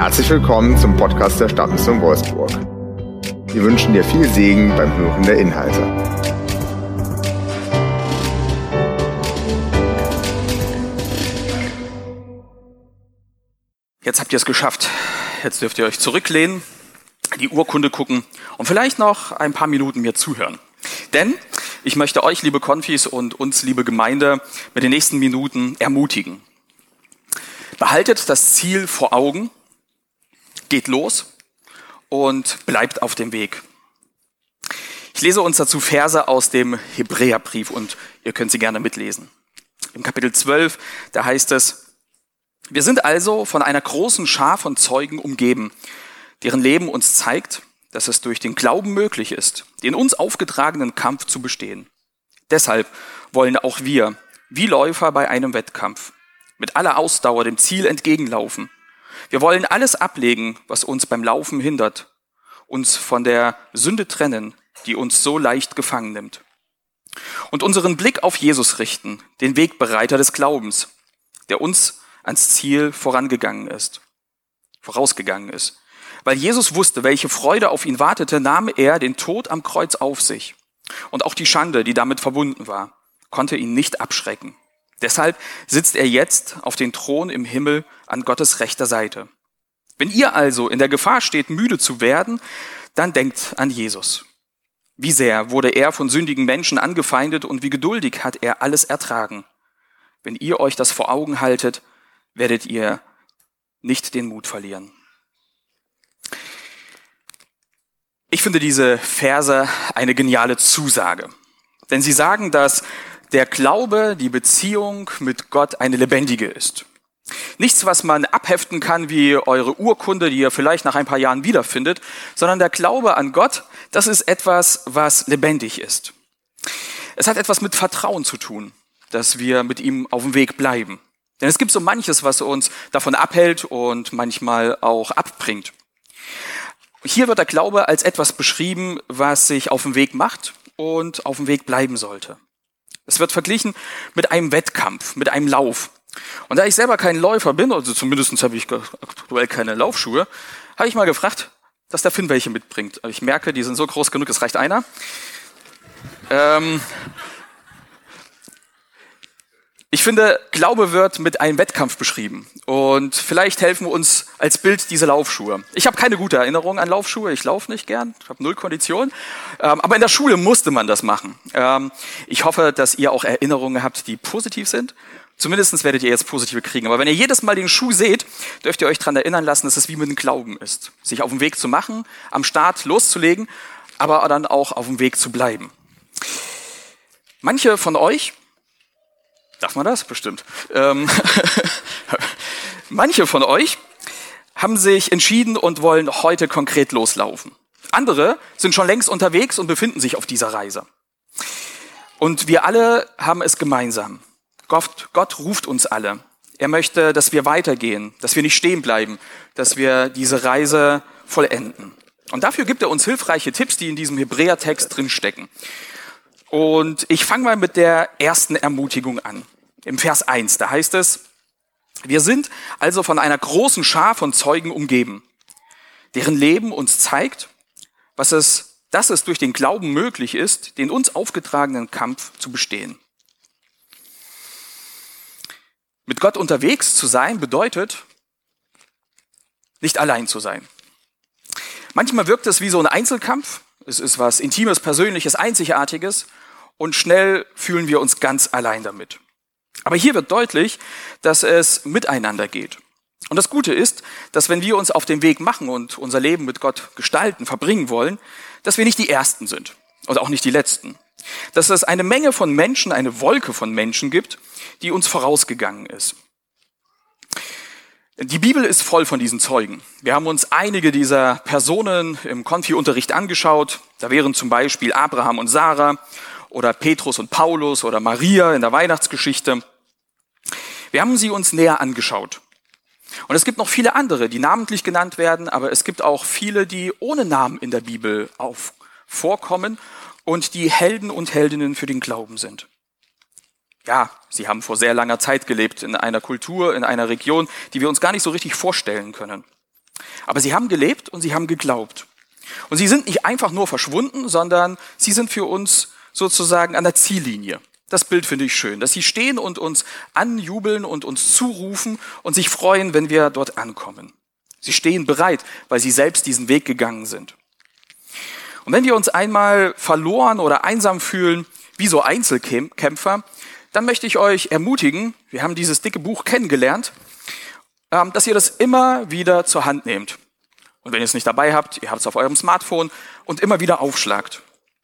Herzlich willkommen zum Podcast der Stadtmission Wolfsburg. Wir wünschen dir viel Segen beim Hören der Inhalte. Jetzt habt ihr es geschafft. Jetzt dürft ihr euch zurücklehnen, die Urkunde gucken und vielleicht noch ein paar Minuten mir zuhören. Denn ich möchte euch, liebe Konfis, und uns, liebe Gemeinde, mit den nächsten Minuten ermutigen. Behaltet das Ziel vor Augen, geht los und bleibt auf dem Weg. Ich lese uns dazu Verse aus dem Hebräerbrief und ihr könnt sie gerne mitlesen. Im Kapitel 12, da heißt es: Wir sind also von einer großen Schar von Zeugen umgeben, deren Leben uns zeigt, dass es durch den Glauben möglich ist, den uns aufgetragenen Kampf zu bestehen. Deshalb wollen auch wir, wie Läufer bei einem Wettkampf, mit aller Ausdauer dem Ziel entgegenlaufen. Wir wollen alles ablegen, was uns beim Laufen hindert, uns von der Sünde trennen, die uns so leicht gefangen nimmt. Und unseren Blick auf Jesus richten, den Wegbereiter des Glaubens, der uns ans Ziel vorausgegangen ist. Weil Jesus wusste, welche Freude auf ihn wartete, nahm er den Tod am Kreuz auf sich. Und auch die Schande, die damit verbunden war, konnte ihn nicht abschrecken. Deshalb sitzt er jetzt auf dem Thron im Himmel an Gottes rechter Seite. Wenn ihr also in der Gefahr steht, müde zu werden, dann denkt an Jesus. Wie sehr wurde er von sündigen Menschen angefeindet und wie geduldig hat er alles ertragen. Wenn ihr euch das vor Augen haltet, werdet ihr nicht den Mut verlieren. Ich finde diese Verse eine geniale Zusage. Denn sie sagen, dass der Glaube, die Beziehung mit Gott eine lebendige ist. Nichts, was man abheften kann wie eure Urkunde, die ihr vielleicht nach ein paar Jahren wiederfindet, sondern der Glaube an Gott, das ist etwas, was lebendig ist. Es hat etwas mit Vertrauen zu tun, dass wir mit ihm auf dem Weg bleiben. Denn es gibt so manches, was uns davon abhält und manchmal auch abbringt. Hier wird der Glaube als etwas beschrieben, was sich auf dem Weg macht und auf dem Weg bleiben sollte. Es wird verglichen mit einem Wettkampf, mit einem Lauf. Und da ich selber kein Läufer bin, also zumindest habe ich aktuell keine Laufschuhe, habe ich mal gefragt, dass der Finn welche mitbringt. Aber ich merke, die sind so groß genug, es reicht einer. Ich finde, Glaube wird mit einem Wettkampf beschrieben. Und vielleicht helfen uns als Bild diese Laufschuhe. Ich habe keine gute Erinnerung an Laufschuhe. Ich laufe nicht gern. Ich habe 0 Kondition. Aber in der Schule musste man das machen. Ich hoffe, dass ihr auch Erinnerungen habt, die positiv sind. Zumindest werdet ihr jetzt positive kriegen. Aber wenn ihr jedes Mal den Schuh seht, dürft ihr euch daran erinnern lassen, dass es wie mit dem Glauben ist. Sich auf dem Weg zu machen, am Start loszulegen, aber dann auch auf dem Weg zu bleiben. Manche von euch, darf man das? Bestimmt. Manche von euch haben sich entschieden und wollen heute konkret loslaufen. Andere sind schon längst unterwegs und befinden sich auf dieser Reise. Und wir alle haben es gemeinsam. Gott ruft uns alle. Er möchte, dass wir weitergehen, dass wir nicht stehen bleiben, dass wir diese Reise vollenden. Und dafür gibt er uns hilfreiche Tipps, die in diesem Hebräertext drinstecken. Und ich fange mal mit der ersten Ermutigung an. Im Vers 1, da heißt es: Wir sind also von einer großen Schar von Zeugen umgeben, deren Leben uns zeigt, dass es durch den Glauben möglich ist, den uns aufgetragenen Kampf zu bestehen. Mit Gott unterwegs zu sein bedeutet, nicht allein zu sein. Manchmal wirkt es wie so ein Einzelkampf. Es ist was Intimes, Persönliches, Einzigartiges und schnell fühlen wir uns ganz allein damit. Aber hier wird deutlich, dass es miteinander geht. Und das Gute ist, dass wenn wir uns auf den Weg machen und unser Leben mit Gott gestalten, verbringen wollen, dass wir nicht die Ersten sind und auch nicht die Letzten. Dass es eine Menge von Menschen, eine Wolke von Menschen gibt, die uns vorausgegangen ist. Die Bibel ist voll von diesen Zeugen. Wir haben uns einige dieser Personen im Konfi-Unterricht angeschaut. Da wären zum Beispiel Abraham und Sarah oder Petrus und Paulus oder Maria in der Weihnachtsgeschichte. Wir haben sie uns näher angeschaut. Und es gibt noch viele andere, die namentlich genannt werden, aber es gibt auch viele, die ohne Namen in der Bibel vorkommen und die Helden und Heldinnen für den Glauben sind. Ja, sie haben vor sehr langer Zeit gelebt, in einer Kultur, in einer Region, die wir uns gar nicht so richtig vorstellen können. Aber sie haben gelebt und sie haben geglaubt. Und sie sind nicht einfach nur verschwunden, sondern sie sind für uns sozusagen an der Ziellinie. Das Bild finde ich schön, dass sie stehen und uns anjubeln und uns zurufen und sich freuen, wenn wir dort ankommen. Sie stehen bereit, weil sie selbst diesen Weg gegangen sind. Und wenn wir uns einmal verloren oder einsam fühlen, wie so Einzelkämpfer, dann möchte ich euch ermutigen, wir haben dieses dicke Buch kennengelernt, dass ihr das immer wieder zur Hand nehmt. Und wenn ihr es nicht dabei habt, ihr habt es auf eurem Smartphone und immer wieder aufschlagt.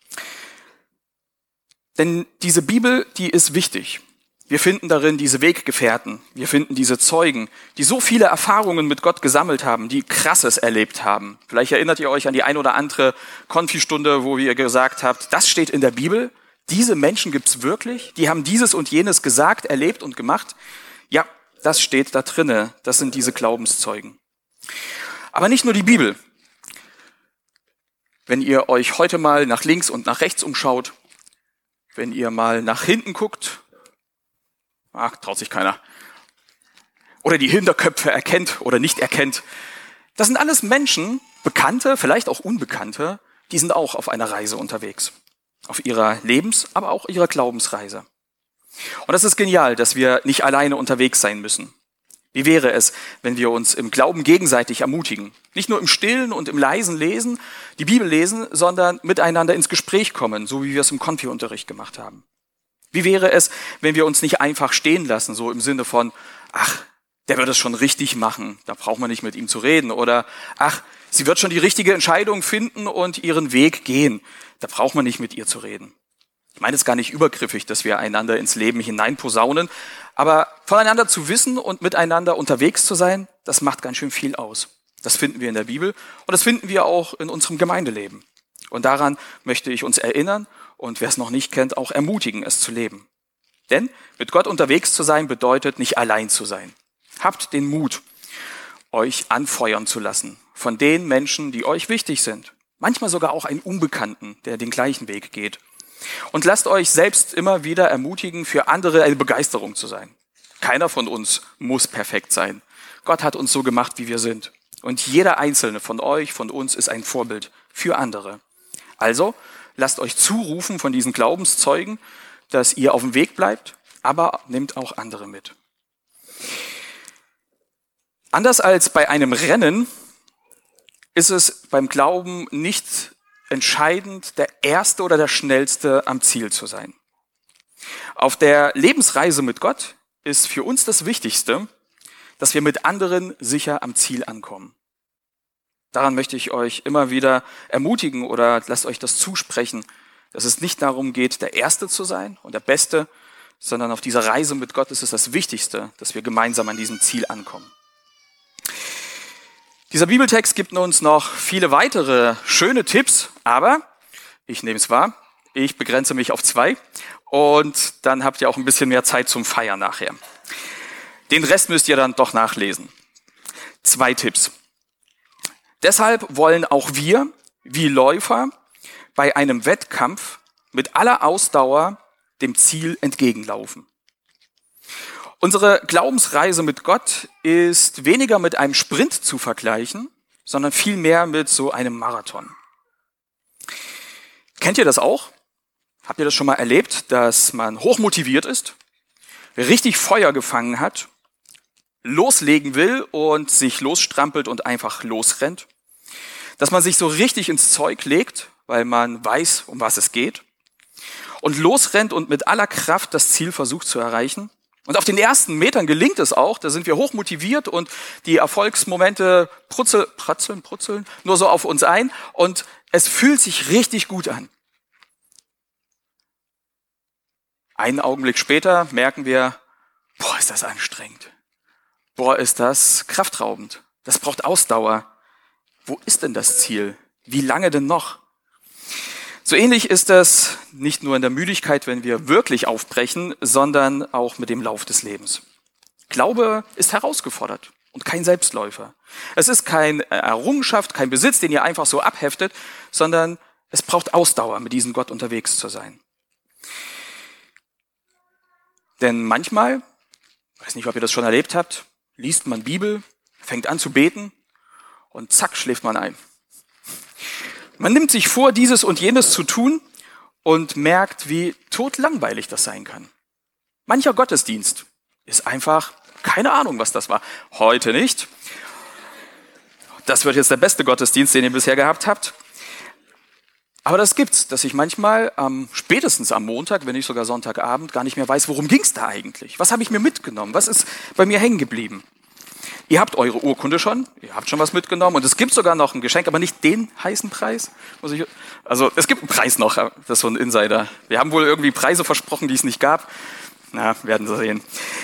Denn diese Bibel, die ist wichtig. Wir finden darin diese Weggefährten, wir finden diese Zeugen, die so viele Erfahrungen mit Gott gesammelt haben, die Krasses erlebt haben. Vielleicht erinnert ihr euch an die ein oder andere Konfi-Stunde, wo ihr gesagt habt, das steht in der Bibel, diese Menschen gibt's wirklich, die haben dieses und jenes gesagt, erlebt und gemacht. Ja, das steht da drinne, das sind diese Glaubenszeugen. Aber nicht nur die Bibel. Wenn ihr euch heute mal nach links und nach rechts umschaut, wenn ihr mal nach hinten guckt, traut sich keiner, oder die Hinterköpfe erkennt oder nicht erkennt, das sind alles Menschen, Bekannte, vielleicht auch Unbekannte, die sind auch auf einer Reise unterwegs. Auf ihrer aber auch ihrer Glaubensreise. Und das ist genial, dass wir nicht alleine unterwegs sein müssen. Wie wäre es, wenn wir uns im Glauben gegenseitig ermutigen? Nicht nur im Stillen und im leisen Lesen, die Bibel lesen, sondern miteinander ins Gespräch kommen, so wie wir es im Konfi-Unterricht gemacht haben. Wie wäre es, wenn wir uns nicht einfach stehen lassen, so im Sinne von, der wird es schon richtig machen, da braucht man nicht mit ihm zu reden. Oder, sie wird schon die richtige Entscheidung finden und ihren Weg gehen, da braucht man nicht mit ihr zu reden. Ich meine es gar nicht übergriffig, dass wir einander ins Leben hineinposaunen, aber voneinander zu wissen und miteinander unterwegs zu sein, das macht ganz schön viel aus. Das finden wir in der Bibel und das finden wir auch in unserem Gemeindeleben. Und daran möchte ich uns erinnern und wer es noch nicht kennt, auch ermutigen, es zu leben. Denn mit Gott unterwegs zu sein, bedeutet nicht allein zu sein. Habt den Mut, euch anfeuern zu lassen von den Menschen, die euch wichtig sind. Manchmal sogar auch einen Unbekannten, der den gleichen Weg geht. Und lasst euch selbst immer wieder ermutigen, für andere eine Begeisterung zu sein. Keiner von uns muss perfekt sein. Gott hat uns so gemacht, wie wir sind. Und jeder einzelne von euch, von uns ist ein Vorbild für andere. Also lasst euch zurufen von diesen Glaubenszeugen, dass ihr auf dem Weg bleibt, aber nehmt auch andere mit. Anders als bei einem Rennen ist es beim Glauben nicht entscheidend, der Erste oder der Schnellste am Ziel zu sein. Auf der Lebensreise mit Gott ist für uns das Wichtigste, dass wir mit anderen sicher am Ziel ankommen. Daran möchte ich euch immer wieder ermutigen oder lasst euch das zusprechen, dass es nicht darum geht, der Erste zu sein und der Beste, sondern auf dieser Reise mit Gott ist es das Wichtigste, dass wir gemeinsam an diesem Ziel ankommen. Dieser Bibeltext gibt uns noch viele weitere schöne Tipps, aber ich nehme es wahr, ich begrenze mich auf 2 und dann habt ihr auch ein bisschen mehr Zeit zum Feiern nachher. Den Rest müsst ihr dann doch nachlesen. 2 Tipps. Deshalb wollen auch wir, wie Läufer, bei einem Wettkampf mit aller Ausdauer dem Ziel entgegenlaufen. Unsere Glaubensreise mit Gott ist weniger mit einem Sprint zu vergleichen, sondern vielmehr mit so einem Marathon. Kennt ihr das auch? Habt ihr das schon mal erlebt, dass man hochmotiviert ist, richtig Feuer gefangen hat, loslegen will und sich losstrampelt und einfach losrennt? Dass man sich so richtig ins Zeug legt, weil man weiß, um was es geht, und losrennt und mit aller Kraft das Ziel versucht zu erreichen? Und auf den ersten Metern gelingt es auch, da sind wir hoch motiviert und die Erfolgsmomente prutzeln nur so auf uns ein und es fühlt sich richtig gut an. Einen Augenblick später merken wir, ist das anstrengend. Ist das kraftraubend. Das braucht Ausdauer. Wo ist denn das Ziel? Wie lange denn noch? So ähnlich ist es nicht nur in der Müdigkeit, wenn wir wirklich aufbrechen, sondern auch mit dem Lauf des Lebens. Glaube ist herausgefordert und kein Selbstläufer. Es ist keine Errungenschaft, kein Besitz, den ihr einfach so abheftet, sondern es braucht Ausdauer, mit diesem Gott unterwegs zu sein. Denn manchmal, ich weiß nicht, ob ihr das schon erlebt habt, liest man Bibel, fängt an zu beten und zack, schläft man ein. Man nimmt sich vor, dieses und jenes zu tun und merkt, wie totlangweilig das sein kann. Mancher Gottesdienst ist einfach, keine Ahnung, was das war. Heute nicht. Das wird jetzt der beste Gottesdienst, den ihr bisher gehabt habt. Aber das gibt's, dass ich manchmal spätestens am Montag, wenn nicht sogar Sonntagabend, gar nicht mehr weiß, worum ging's da eigentlich? Was habe ich mir mitgenommen? Was ist bei mir hängen geblieben? Ihr habt eure Urkunde schon, ihr habt schon was mitgenommen und es gibt sogar noch ein Geschenk, aber nicht den heißen Preis. Also es gibt einen Preis noch, das ist so ein Insider. Wir haben wohl irgendwie Preise versprochen, die es nicht gab. Na, werden Sie sehen.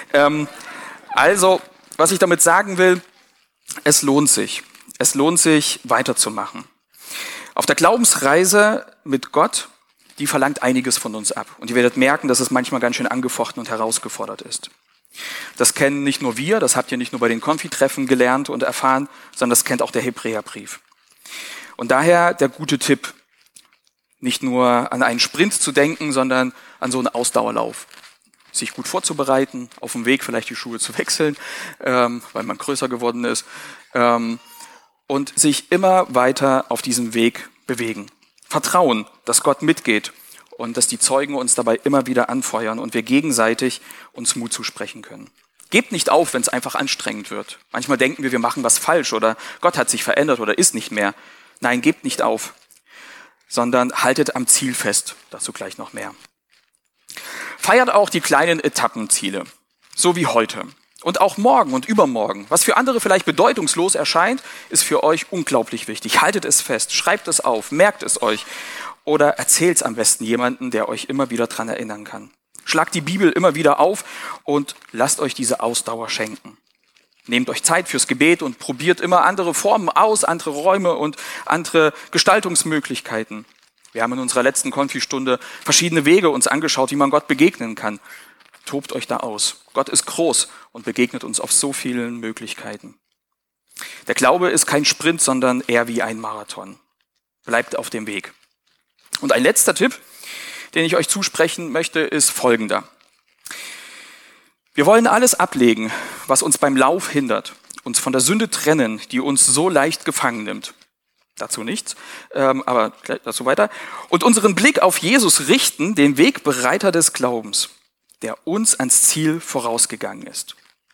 Also, was ich damit sagen will, es lohnt sich. Es lohnt sich, weiterzumachen. Auf der Glaubensreise mit Gott, die verlangt einiges von uns ab. Und ihr werdet merken, dass es manchmal ganz schön angefochten und herausgefordert ist. Das kennen nicht nur wir, das habt ihr nicht nur bei den Konfi-Treffen gelernt und erfahren, sondern das kennt auch der Hebräerbrief. Und daher der gute Tipp, nicht nur an einen Sprint zu denken, sondern an so einen Ausdauerlauf. Sich gut vorzubereiten, auf dem Weg vielleicht die Schuhe zu wechseln, weil man größer geworden ist, und sich immer weiter auf diesem Weg bewegen. Vertrauen, dass Gott mitgeht und dass die Zeugen uns dabei immer wieder anfeuern und wir gegenseitig uns Mut zusprechen können. Gebt nicht auf, wenn es einfach anstrengend wird. Manchmal denken wir machen was falsch oder Gott hat sich verändert oder ist nicht mehr. Nein, gebt nicht auf, sondern haltet am Ziel fest. Dazu gleich noch mehr. Feiert auch die kleinen Etappenziele, so wie heute. Und auch morgen und übermorgen. Was für andere vielleicht bedeutungslos erscheint, ist für euch unglaublich wichtig. Haltet es fest, schreibt es auf, merkt es euch oder erzählt es am besten jemandem, der euch immer wieder dran erinnern kann. Schlagt die Bibel immer wieder auf und lasst euch diese Ausdauer schenken. Nehmt euch Zeit fürs Gebet und probiert immer andere Formen aus, andere Räume und andere Gestaltungsmöglichkeiten. Wir haben in unserer letzten Konfi-Stunde verschiedene Wege uns angeschaut, wie man Gott begegnen kann. Tobt euch da aus. Gott ist groß und begegnet uns auf so vielen Möglichkeiten. Der Glaube ist kein Sprint, sondern eher wie ein Marathon. Bleibt auf dem Weg. Und ein letzter Tipp, den ich euch zusprechen möchte, ist folgender. Wir wollen alles ablegen, was uns beim Lauf hindert, uns von der Sünde trennen, die uns so leicht gefangen nimmt. Dazu nichts, aber dazu weiter. Und unseren Blick auf Jesus richten, den Wegbereiter des Glaubens, der uns ans Ziel vorausgegangen ist.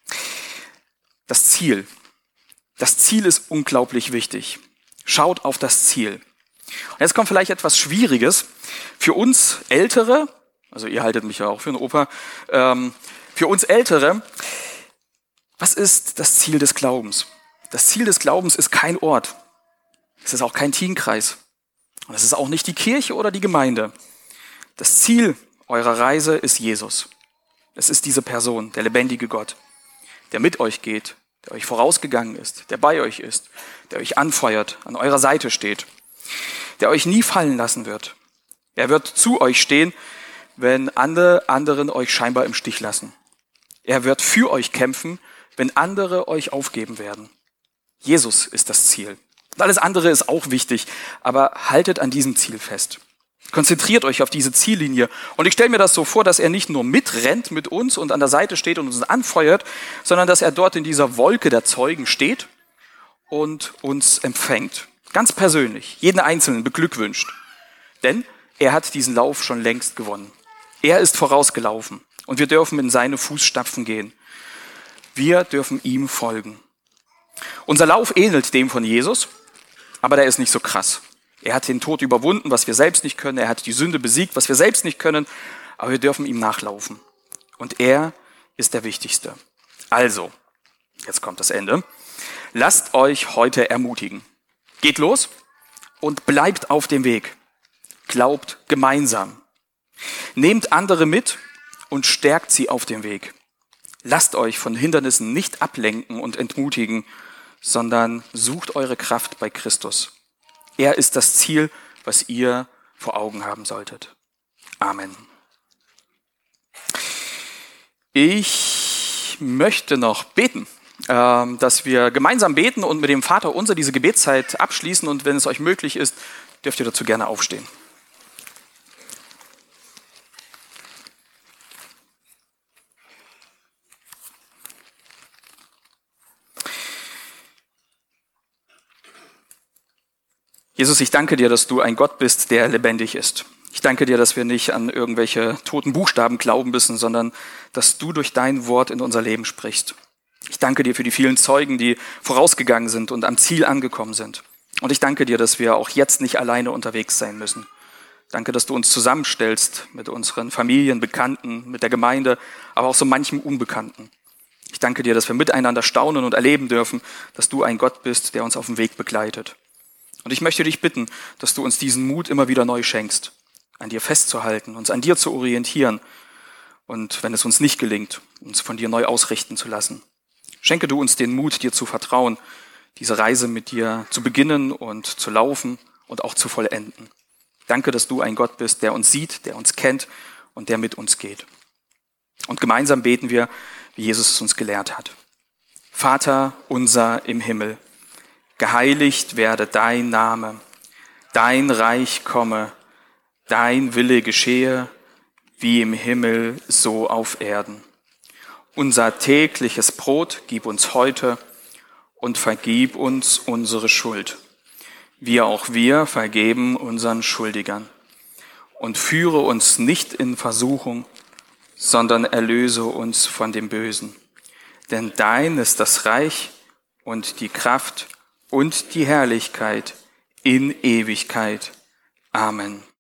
Das Ziel ist unglaublich wichtig. Schaut auf das Ziel. Und jetzt kommt vielleicht etwas Schwieriges. Für uns Ältere, also ihr haltet mich ja auch für einen Opa, für uns Ältere, was ist das Ziel des Glaubens? Das Ziel des Glaubens ist kein Ort. Es ist auch kein Teamkreis. Und es ist auch nicht die Kirche oder die Gemeinde. Das Ziel eurer Reise ist Jesus. Es ist diese Person, der lebendige Gott, der mit euch geht, der euch vorausgegangen ist, der bei euch ist, der euch anfeuert, an eurer Seite steht, der euch nie fallen lassen wird. Er wird zu euch stehen, wenn alle anderen euch scheinbar im Stich lassen. Er wird für euch kämpfen, wenn andere euch aufgeben werden. Jesus ist das Ziel. Und alles andere ist auch wichtig, aber haltet an diesem Ziel fest. Konzentriert euch auf diese Ziellinie. Und ich stelle mir das so vor, dass er nicht nur mitrennt mit uns und an der Seite steht und uns anfeuert, sondern dass er dort in dieser Wolke der Zeugen steht und uns empfängt. Ganz persönlich, jeden Einzelnen beglückwünscht. Denn er hat diesen Lauf schon längst gewonnen. Er ist vorausgelaufen und wir dürfen in seine Fußstapfen gehen. Wir dürfen ihm folgen. Unser Lauf ähnelt dem von Jesus, aber der ist nicht so krass. Er hat den Tod überwunden, was wir selbst nicht können. Er hat die Sünde besiegt, was wir selbst nicht können. Aber wir dürfen ihm nachlaufen. Und er ist der Wichtigste. Also, jetzt kommt das Ende. Lasst euch heute ermutigen. Geht los und bleibt auf dem Weg. Glaubt gemeinsam. Nehmt andere mit und stärkt sie auf dem Weg. Lasst euch von Hindernissen nicht ablenken und entmutigen, sondern sucht eure Kraft bei Christus. Er ist das Ziel, was ihr vor Augen haben solltet. Amen. Ich möchte noch beten, dass wir gemeinsam beten und mit dem Vater unser diese Gebetszeit abschließen. Und wenn es euch möglich ist, dürft ihr dazu gerne aufstehen. Jesus, ich danke dir, dass du ein Gott bist, der lebendig ist. Ich danke dir, dass wir nicht an irgendwelche toten Buchstaben glauben müssen, sondern dass du durch dein Wort in unser Leben sprichst. Ich danke dir für die vielen Zeugen, die vorausgegangen sind und am Ziel angekommen sind. Und ich danke dir, dass wir auch jetzt nicht alleine unterwegs sein müssen. Danke, dass du uns zusammenstellst mit unseren Familien, Bekannten, mit der Gemeinde, aber auch so manchem Unbekannten. Ich danke dir, dass wir miteinander staunen und erleben dürfen, dass du ein Gott bist, der uns auf dem Weg begleitet. Und ich möchte dich bitten, dass du uns diesen Mut immer wieder neu schenkst, an dir festzuhalten, uns an dir zu orientieren und, wenn es uns nicht gelingt, uns von dir neu ausrichten zu lassen. Schenke du uns den Mut, dir zu vertrauen, diese Reise mit dir zu beginnen und zu laufen und auch zu vollenden. Danke, dass du ein Gott bist, der uns sieht, der uns kennt und der mit uns geht. Und gemeinsam beten wir, wie Jesus es uns gelehrt hat. Vater unser im Himmel, geheiligt werde dein Name, dein Reich komme, dein Wille geschehe, wie im Himmel, so auf Erden. Unser tägliches Brot gib uns heute und vergib uns unsere Schuld, wie auch wir vergeben unseren Schuldigern. Und führe uns nicht in Versuchung, sondern erlöse uns von dem Bösen. Denn dein ist das Reich und die Kraft und die Herrlichkeit in Ewigkeit. Amen.